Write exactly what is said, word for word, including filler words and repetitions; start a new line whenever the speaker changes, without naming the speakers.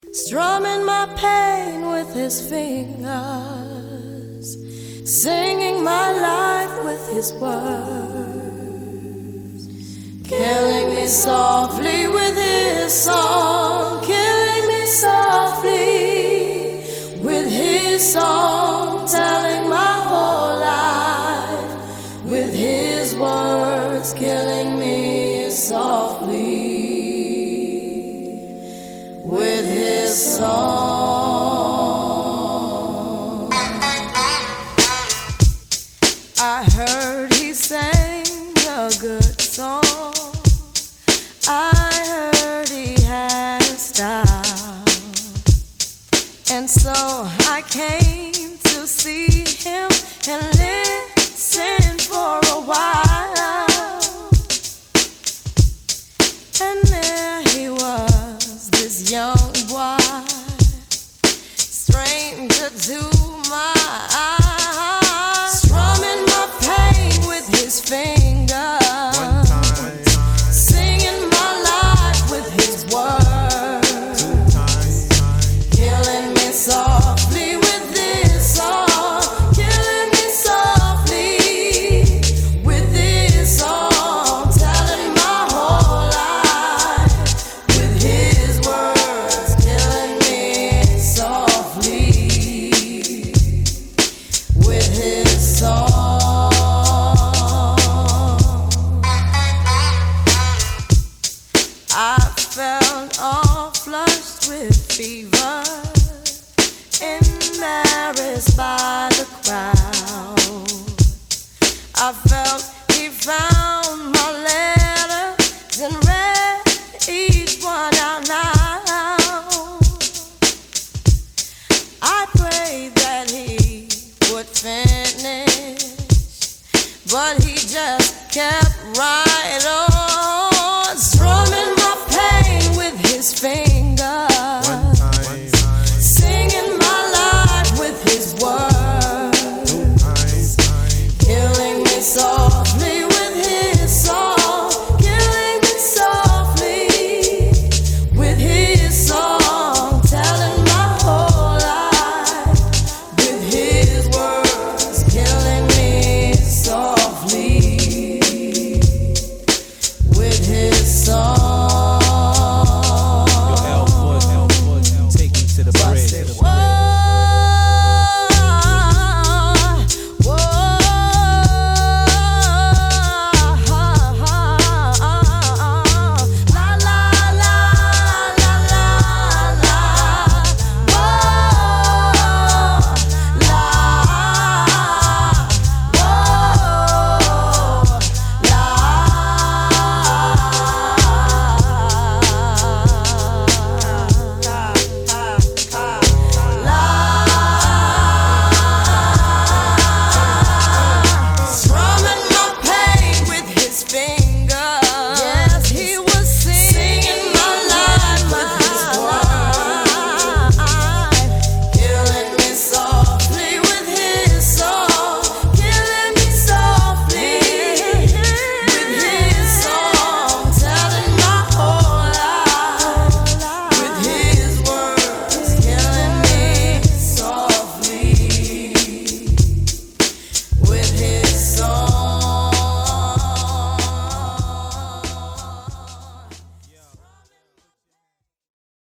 strumming my pain with his fingers, singing my life with his words, killing me softly with his song, killing me softly with his song, telling my whole life with his words, killing me softly with his song. I heard he sang a good song, I heard he had a style, and so I came to see him and listen for a while. And there he was, this young boy, stranger to my eyes, strumming my pain with his fingers, singing my life with his words, killing me softly with this song, killing me softly with this song, telling my whole life with his words, killing me softly with his song. I felt all flushed with fever, embarrassed by